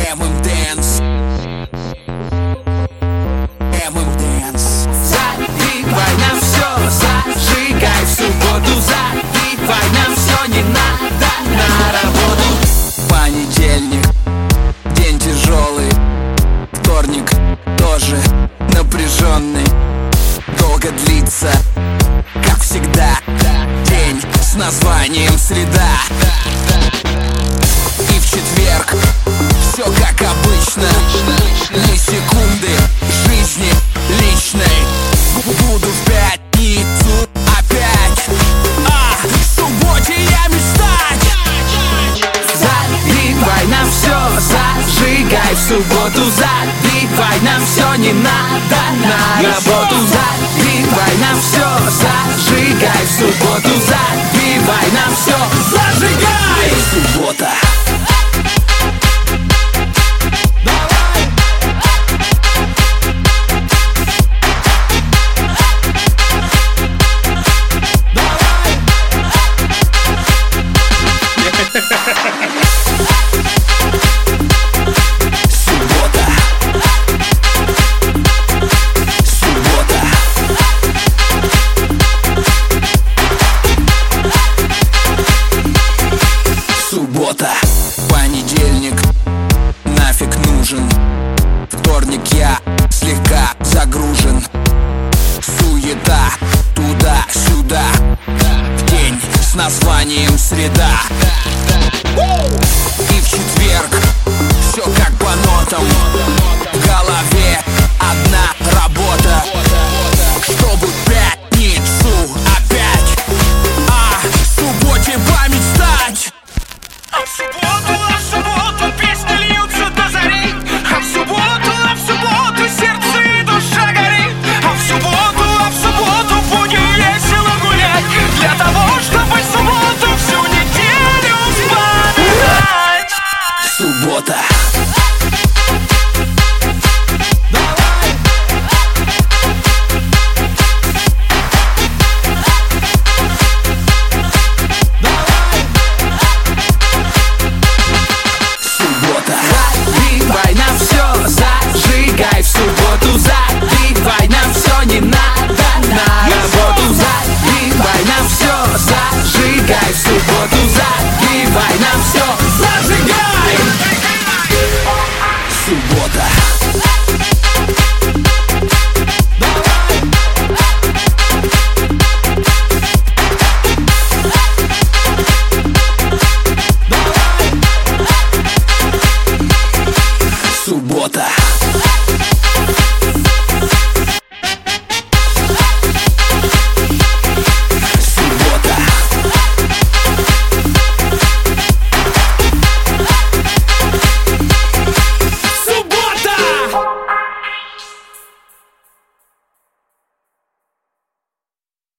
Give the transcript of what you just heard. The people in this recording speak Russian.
Dance. Dance. Забивай нам все, зажигай в субботу. Забивай нам все, не надо на работу. Понедельник, день тяжелый. Вторник тоже напряженный. Долго длится, как всегда, день с названием среда. И в четверг все как обычно. Ни секунды жизни личной. Буду в пятницу опять, в субботе я мечтать. Забивай нам все, зажигай в субботу. Забивай нам все, не надо на работу. Забивай нам все, зажигай в субботу. Забивай нам все, зажигай! Суббота. Суббота.